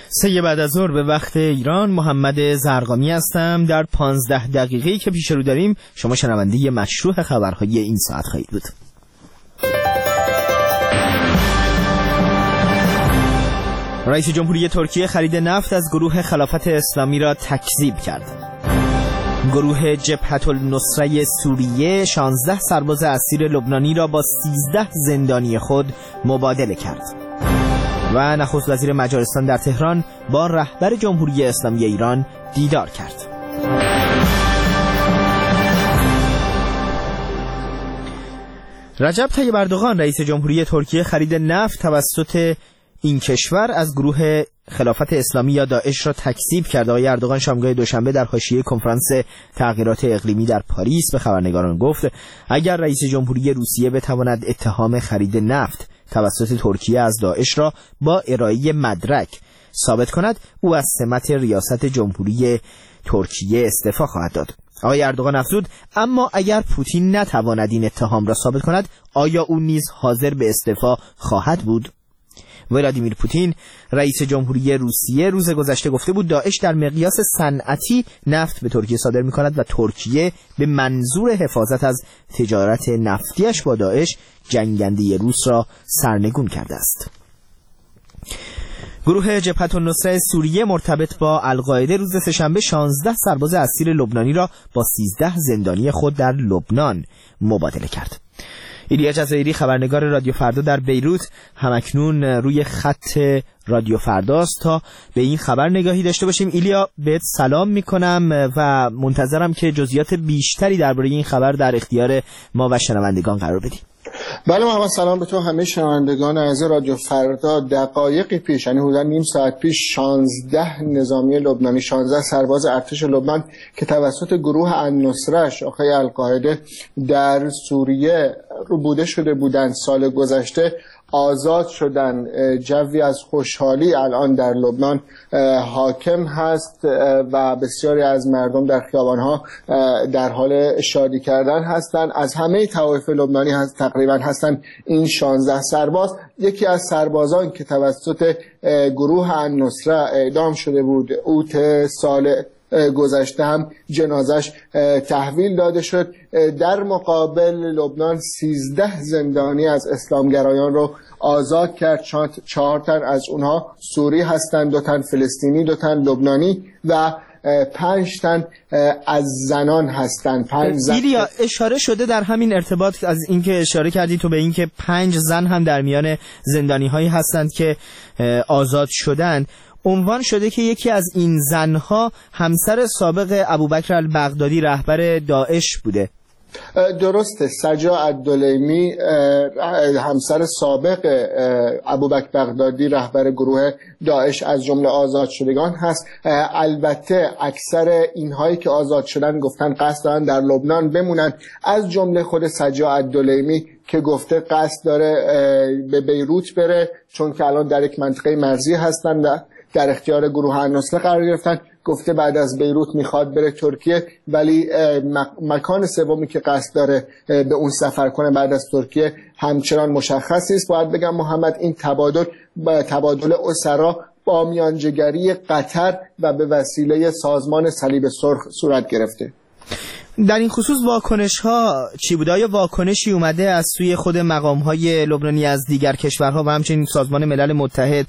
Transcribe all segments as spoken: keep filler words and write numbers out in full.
سه بعد از ظهر به وقت ایران، محمد زرقامی هستم. در پانزده دقیقه‌ای که پیش رو داریم شما شنونده مشروع خبرهای این ساعت خواهید بود. رئیس جمهوری ترکیه خرید نفت از گروه خلافت اسلامی را تکذیب کرد. گروه جبهة النصره سوریه شانزده سرباز اسیر لبنانی را با سیزده زندانی خود مبادله کرد. و نخست وزیر مجارستان در تهران با رهبر جمهوری اسلامی ایران دیدار کرد. رجب طیب اردوغان رئیس جمهوری ترکیه خرید نفت توسط این کشور از گروه خلافت اسلامی یا داعش را تکذیب کرد. آقای اردوغان شامگاه دوشنبه در حاشیه کنفرانس تغییرات اقلیمی در پاریس به خبرنگاران گفت اگر رئیس جمهوری روسیه بتواند اتهام خرید نفت توسط ترکیه از داعش را با ارائه مدرک ثابت کند، او از سمت ریاست جمهوری ترکیه استعفا خواهد داد. آقای اردوغان افزود اما اگر پوتین نتواند این اتهام را ثابت کند، آیا او نیز حاضر به استعفا خواهد بود؟ ولادیمیر پوتین رئیس جمهوری روسیه روز گذشته گفته بود داعش در مقیاس صنعتی نفت به ترکیه صادر می کند و ترکیه به منظور حفاظت از تجارت نفتیش با داعش جنگنده روس را سرنگون کرده است. گروه جبهة النصره سوریه مرتبط با القاعده روز سه‌شنبه شانزده سرباز اسیر لبنانی را با سیزده زندانی خود در لبنان مبادله کرد. ایلیا جزایری خبرنگار رادیو فردا در بیروت همکنون روی خط رادیو فرداست تا به این خبر نگاهی داشته باشیم. ایلیا بهت سلام میکنم و منتظرم که جزئیات بیشتری درباره این خبر در اختیار ما و شنوندگان قرار بدی. بله محمد، سلام به تو همه شنوندگان عزیز رادیو فردا. دقایقی پیش، یعنی حدود نیم ساعت پیش، شانزده نظامی لبنانی، شانزده سرباز ارتش لبنان که توسط گروه النصره شاخه القاعده در سوریه ربوده شده بودند سال گذشته آزاد شدن. جوی از خوشحالی الان در لبنان حاکم هست و بسیاری از مردم در خیابانها در حال شادی کردن هستند. از همه طوایف لبنانی هست تقریبا هستند این شانزده سرباز. یکی از سربازان که توسط گروه النصره اعدام شده بود اوت سال گذشته هم جنازش تحویل داده شد. در مقابل لبنان سیزده زندانی از اسلامگرایان رو آزاد کرد. چهار تن از اونها سوری هستند، دو تن فلسطینی، دو تن لبنانی و پنج تن از زنان هستند. پنج زن... ایلیا اشاره شده در همین ارتباط از اینکه اشاره کردی تو به اینکه پنج زن هم در میان زندانی هایی هستند که آزاد شدند، عنوان شده که یکی از این زنها همسر سابق ابوبکر البغدادی رهبر داعش بوده. درسته، سجا الدلیمی همسر سابق ابوبکر بغدادی رهبر گروه داعش از جمله آزاد شدگان هست. البته اکثر اینهایی که آزاد شدن گفتن قصد دارن در لبنان بمونن، از جمله خود سجا الدلیمی که گفته قصد داره به بیروت بره، چون که الان در یک منطقه مرزی هستن و در اختیار گروه النصره قرار گرفتن. گفته بعد از بیروت میخواد بره ترکیه، ولی مکان سومی که قصد داره به اون سفر کنه بعد از ترکیه همچنان مشخص نیست. باید بگم محمد این تبادل تبادل اسرا با میانجیگری قطر و به وسیله سازمان صلیب سرخ صورت گرفته. در این خصوص واکنش ها چی بوده؟ آیا واکنشی اومده از سوی خود مقام های لبنانی از دیگر کشورها و همچنین سازمان ملل متحد؟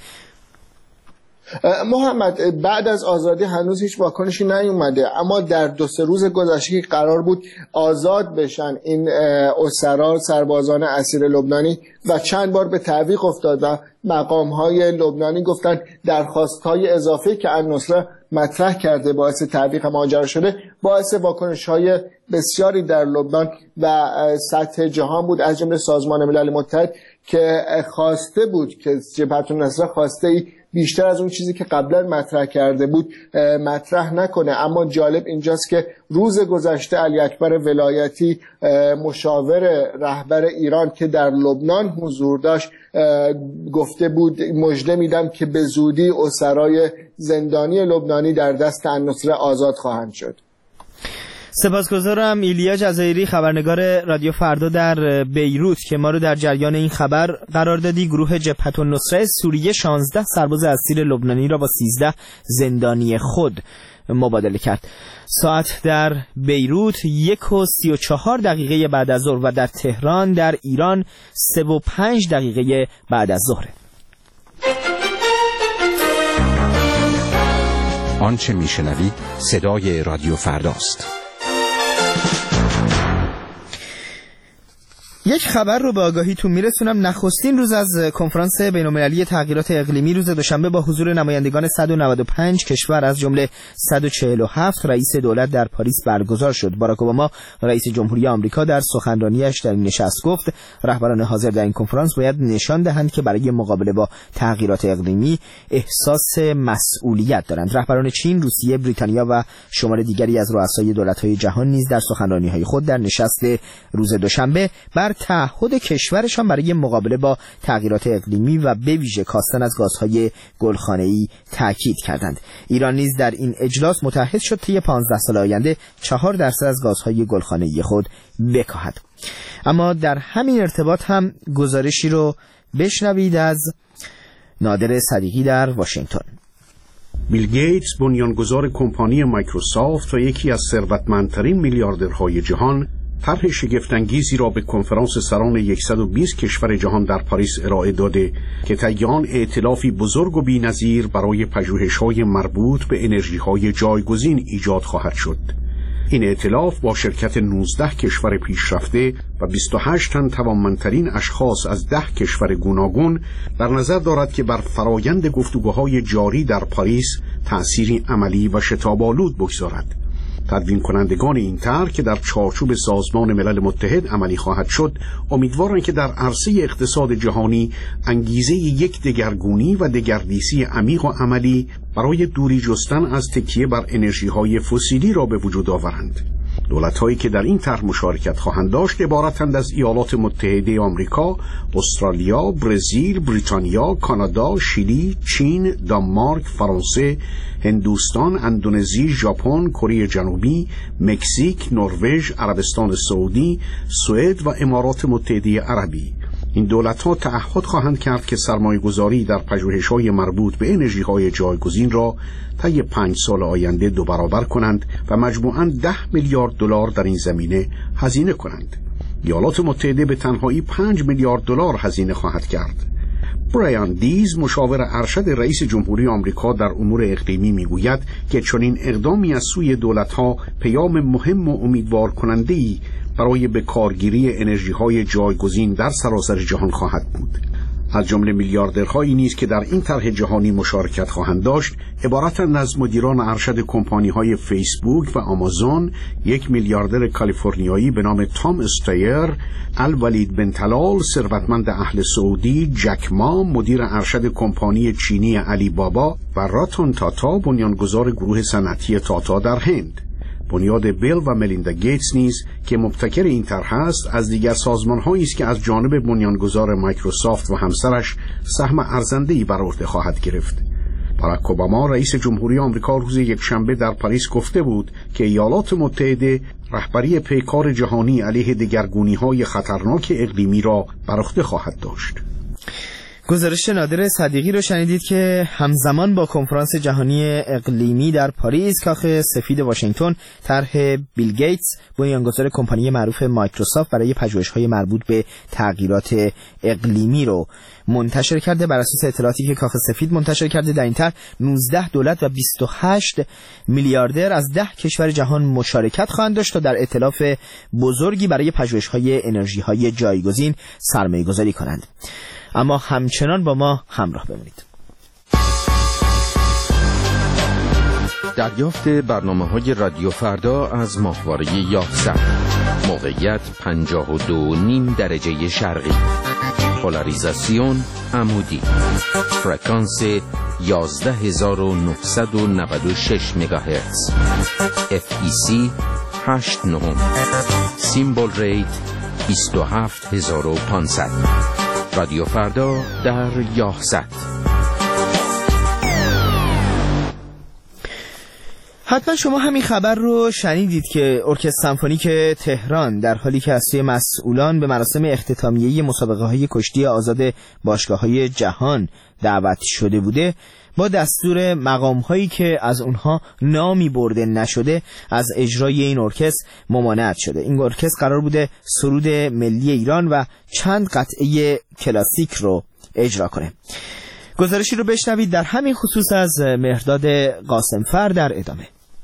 محمد، بعد از آزادی هنوز هیچ واکنشی نیومده، اما در دو سه روز گذشته قرار بود آزاد بشن این اسرا سربازان اسیر لبنانی و چند بار به تعویق افتاد و مقام‌های لبنانی گفتن درخواست‌های اضافی که النصره مطرح کرده باعث تعویق ماجرا شده، باعث واکنش‌های بسیاری در لبنان و سطح جهان بود، از جمله سازمان ملل متحد که خواسته بود که جبهة النصره خواسته ای بیشتر از اون چیزی که قبلا مطرح کرده بود مطرح نکنه. اما جالب اینجاست که روز گذشته علی اکبر ولایتی مشاور رهبر ایران که در لبنان حضور داشت گفته بود مژده میدم که به زودی اسرای زندانی لبنانی در دست النصره آزاد خواهند شد. سپاسگزارم ایلیا جزایری، خبرنگار رادیو فردا در بیروت که ما رو در جریان این خبر قرار دادی. گروه جبهة النصره سوریه شانزده سرباز اسیر لبنانی را با سیزده زندانی خود مبادله کرد. ساعت در بیروت یک و سی و چهار دقیقه بعد از ظهر و در تهران در ایران سه و پنج دقیقه بعد از ظهر. آنچه میشنوید صدای رادیو فرداست. یک خبر رو به آگاهیتون میرسونم. نخستین روز از کنفرانس بین‌المللی تغییرات اقلیمی روز دوشنبه با حضور نمایندگان صد و نود و پنج کشور از جمله صد و چهل و هفت رئیس دولت در پاریس برگزار شد. باراک اوباما رئیس جمهوری آمریکا در سخنرانیش در این نشست گفت رهبران حاضر در این کنفرانس باید نشان دهند که برای مقابله با تغییرات اقلیمی احساس مسئولیت دارند. رهبران چین، روسیه، بریتانیا و شمار دیگری از رؤسای دولت‌های جهان نیز در سخنرانی‌های خود در نشست روز دوشنبه بر تعهد کشورشان برای مقابله با تغییرات اقلیمی و به ویژه کاستن از گازهای گلخانه‌ای تاکید کردند. ایران نیز در این اجلاس متعهد شد طی پانزده سال آینده چهار درصد از گازهای گلخانه‌ای خود بکاهد. اما در همین ارتباط هم گزارشی رو بشنوید از نادر صدیقی در واشنگتن. بیل گیتس، بنیانگذار کمپانی مایکروسافت و یکی از ثروتمندترین میلیاردرهای جهان، طرح شگفت‌انگیزی را به کنفرانس سران صد و بیست کشور جهان در پاریس ارائه داده که طی آن ائتلافی بزرگ و بی‌نظیر برای پژوهش‌های مربوط به انرژی‌های جایگزین ایجاد خواهد شد. این ائتلاف با شرکت نوزده کشور پیشرفته و بیست و هشت تن توانمندترین اشخاص از ده کشور گوناگون در نظر دارد که بر فرایند گفتگوهای جاری در پاریس تأثیری عملی و شتاب‌آلود بگذارد. تدوین کنندگان این طرح که در چارچوب سازمان ملل متحد عملی خواهد شد، امیدوارند که در عرصه اقتصاد جهانی انگیزه یک دگرگونی و دگردیسی عمیق و عملی برای دوری جستن از تکیه بر انرژی‌های فسیلی را به وجود آورند. دولت‌هایی که در این طرح مشارکت خواهند داشت عبارتند از ایالات متحده آمریکا، استرالیا، برزیل، بریتانیا، کانادا، شیلی، چین، دانمارک، فرانسه، هندوستان، اندونزی، ژاپن، کره جنوبی، مکزیک، نروژ، عربستان سعودی، سوئد و امارات متحده عربی. این دولت‌ها تعهد خواهند کرد که سرمایه‌گذاری در پژوهش‌های مربوط به انرژی‌های جایگزین را طی پنج سال آینده دو برابر کنند و مجموعاً ده میلیارد دلار در این زمینه هزینه کنند. ایالات متحده به تنهایی پنج میلیارد دلار هزینه خواهد کرد. برایان دیز، مشاور ارشد رئیس جمهوری آمریکا در امور اقلیمی، میگوید که چنین اقدامی از سوی دولت‌ها پیام مهم و امیدوار کننده‌ای برای به کارگیری انرژی‌های جایگزین در سراسر جهان خواهد بود. از جمله میلیاردرهایی نیز که در این طرح جهانی مشارکت خواهند داشت عبارتند از مدیران ارشد کمپانی‌های فیسبوک و آمازون، یک میلیاردر کالیفرنیایی به نام تام استایر، الولید بن طلال، ثروتمند اهل سعودی، جک ما، مدیر ارشد کمپانی چینی علی بابا و راتن تاتا، بنیانگذار گروه صنعتی تاتا در هند. بنیاد بیل و ملیندا گیتس نیز که مبتکر این طرح است، از دیگر سازمان‌هایی است که از جانب بنیانگذار مایکروسافت و همسرش سهم ارزنده‌ای بر عهده خواهد گرفت. باراک اوباما رئیس جمهوری آمریکا روز یکشنبه در پاریس گفته بود که ایالات متحده رهبری پیکار جهانی علیه دگرگونی‌های خطرناک اقلیمی را بر عهده خواهد داشت. گزارش نادر صدیقی رو شنیدید که همزمان با کنفرانس جهانی اقلیمی در پاریس، کاخ سفید واشنگتن طرح بیل گیتس، بنیانگذار کمپانی معروف مایکروسافت برای پژوهش‌های مربوط به تغییرات اقلیمی رو منتشر کرده. بر اساس اطلاعاتی که کاخ سفید منتشر کرده، در این طرح نوزده دولت و بیست و هشت میلیاردر از ده کشور جهان مشارکت خواهند داشت تا در ائتلاف بزرگی برای پژوهش‌های انرژی‌های جایگزین سرمایه‌گذاری کنند. اما همچنان با ما همراه بمونید. دریافت برنامه‌های رادیو فردا از ماهواره یازده. موقعیت پنجاه و دو و نیم درجه شرقی. پولاریزاسیون عمودی. فرکانس یازده هزار و نهصد و نود و شش مگاهرتز. اف ای سی هشت نهم. سیمبل ریت بیست و هفت هزار و پانصد. رادیو فردا در یازده. حتما شما همین خبر رو شنیدید که ارکستر سمفونیک تهران در حالی که از سوی مسئولان به مراسم اختتامیه مسابقه‌های کشتی آزاد باشگاه‌های جهان دعوت شده بوده، با دستور مقام‌هایی که از اونها نامی برده نشده از اجرای این ارکستر ممانعت شده. این ارکستر قرار بوده سرود ملی ایران و چند قطعه کلاسیک رو اجرا کنه. گزارشی رو بشنوید در همین خصوص از مهرداد قاسمفر در ادامه.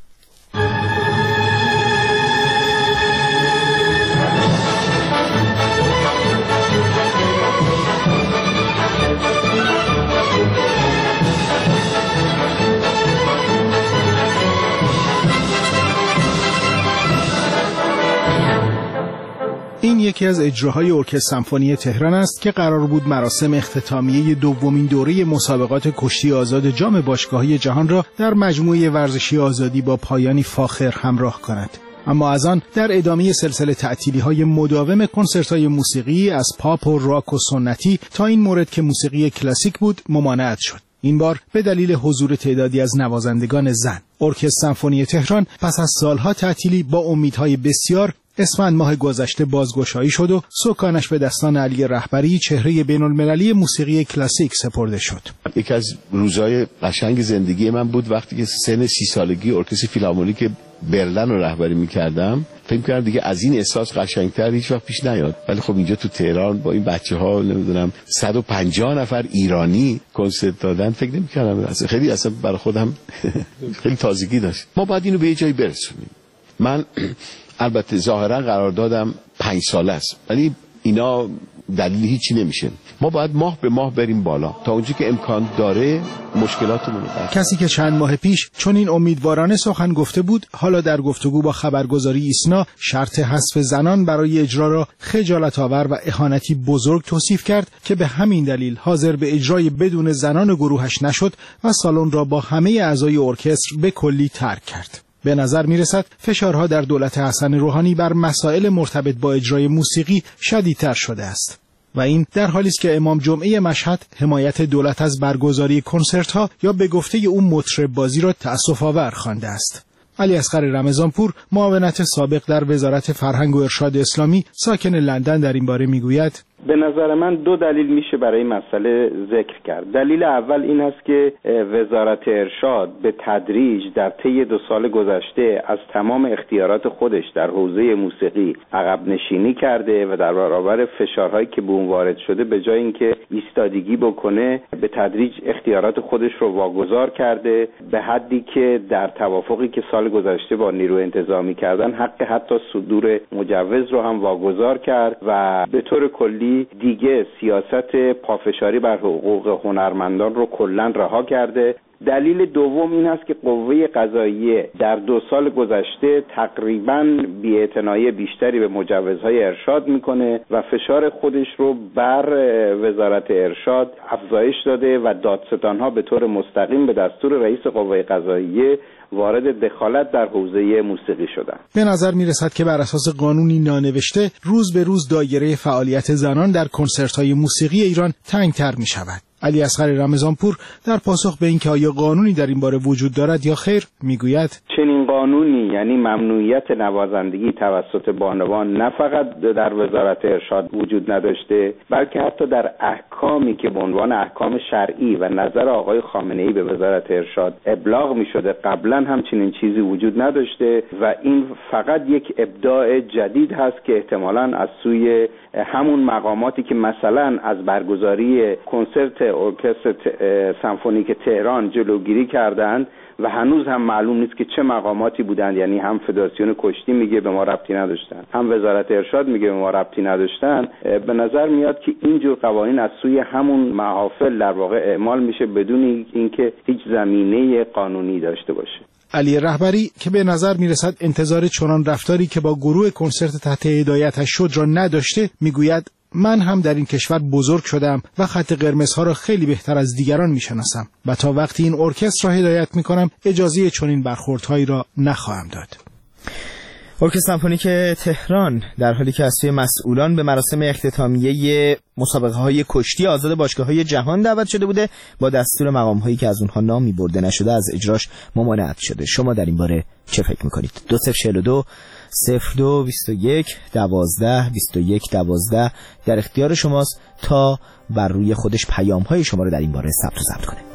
این یکی از اجراهای ارکستر سمفونی تهران است که قرار بود مراسم اختتامیه دومین دوره مسابقات کشتی آزاد جام باشگاه‌های جهان را در مجموعه ورزشی آزادی با پایانی فاخر همراه کند. اما از آن در ادامه سلسله تعطیلی‌های مداوم کنسرت‌های موسیقی از پاپ و راک و سنتی تا این مورد که موسیقی کلاسیک بود ممانعت شد. این بار به دلیل حضور تعدادی از نوازندگان زن. ارکستر سمفونی تهران پس از سالها تعطیلی با امیدهای بسیار اسفند ماه گذشته بازگشایی شد و سکانش به دستان علی رهبری چهره بین‌المللی موسیقی کلاسیک سپرده شد. یکی از روزهای قشنگ زندگی من بود وقتی که سن سی سالگی ارکستر فیلارمونیک برلین رو رهبری می‌کردم. فکر کردم دیگه از این احساس قشنگتر هیچ وقت پیش نیاد. ولی خب اینجا تو تهران با این بچه‌ها نمیدونم صد و پنجاه نفر ایرانی کنسرت دادن، فکر نمی‌کردم اصلا خیلی اصلا برای خودم خیلی تازگی داشت. ما باید اینو به یه جایی برسونیم. من البته ظاهرا قرار دادم پنج ساله است، ولی اینا دلیل هیچی نمیشه. ما باید ماه به ماه بریم بالا تا اونجا که امکان داره مشکلاتمون رو حل. کسی که چند ماه پیش چون این امیدوارانه سخن گفته بود، حالا در گفتگو با خبرگزاری ایسنا شرط حذف زنان برای اجرا را خجالت آور و اهانتی بزرگ توصیف کرد که به همین دلیل حاضر به اجرای بدون زنان گروهش نشد و سالن را با همه اعضای ارکستر به کلی ترک کرد. به نظر میرسد فشارها در دولت حسن روحانی بر مسائل مرتبط با اجرای موسیقی شدیدتر شده است و این در حالی است که امام جمعه مشهد حمایت دولت از برگزاری کنسرت‌ها یا به گفته او مطرب بازی را تأسف‌آور خوانده است. علی اصغر رمضانپور، معاونت سابق در وزارت فرهنگ و ارشاد اسلامی ساکن لندن، در این باره میگوید: به نظر من دو دلیل میشه برای این مسئله ذکر کرد. دلیل اول این است که وزارت ارشاد به تدریج در طی دو سال گذشته از تمام اختیارات خودش در حوزه موسیقی عقب نشینی کرده و در برابر فشارهایی که به اون وارد شده به جای اینکه ایستادگی بکنه به تدریج اختیارات خودش رو واگذار کرده، به حدی که در توافقی که سال گذشته با نیروی انتظامی کردن حق حتی صدور مجوز رو هم واگذار کرد و به طور کلی دیگه سیاست پافشاری بر حقوق هنرمندان رو کلاً رها کرده. دلیل دوم این است که قوه قضاییه در دو سال گذشته تقریباً بی‌اعتنایی بیشتری به مجوزهای ارشاد میکنه و فشار خودش رو بر وزارت ارشاد افزایش داده و دادستانها به طور مستقیم به دستور رئیس قوه قضاییه وارد دخالت در حوزه موسیقی شدند. به نظر می رسد که بر اساس قانونی نانوشته روز به روز دایره فعالیت زنان در کنسرت‌های موسیقی ایران تنگ‌تر می شود. علی اصغر رمضانپور در پاسخ به اینکه آیا قانونی در این باره وجود دارد یا خیر میگوید: چنین قانونی یعنی ممنوعیت نوازندگی توسط بانوان نه فقط در وزارت ارشاد وجود نداشته، بلکه حتی در احکامی که به عنوان احکام شرعی و نظر آقای خامنه‌ای به وزارت ارشاد ابلاغ می‌شده قبلا هم چنین چیزی وجود نداشته و این فقط یک ابداع جدید هست که احتمالاً از سوی همون مقاماتی که مثلا از برگزاری کنسرت ارکستر سمفونیک تهران جلوگیری کردند و هنوز هم معلوم نیست که چه مقاماتی بودند، یعنی هم فدراسیون کشتی میگه به ما ربطی نداشتن، هم وزارت ارشاد میگه به ما ربطی نداشتن. به نظر میاد که اینجور قوانین از سوی همون محافل در واقع اعمال میشه بدون اینکه هیچ زمینه قانونی داشته باشه. علی رهبری که به نظر میرسد انتظار چنان رفتاری که با گروه کنسرت تحت هدایتش شد را نداشته، میگوید: من هم در این کشور بزرگ شدم و خط قرمزها را خیلی بهتر از دیگران میشناسم و تا وقتی این ارکستر را هدایت میکنم اجازه چنین برخوردهایی را نخواهم داد. ارکستر سمفونیک تهران در حالی که از سوی مسئولان به مراسم اختتامیه مسابقه‌های کشتی آزاد باشگاه‌های جهان دعوت شده بوده، با دستور مقام‌هایی که از اونها نامی برده نشده از اجراش ممانعت شده. شما در این باره چه فکر می‌کنید؟ دو صفر چهل و دو صفر دو بیست و یک دوازده بیست و یک دوازده در اختیار شماست تا بر روی خودش پیام‌های شما رو در این باره ثبت و ضبط کنه.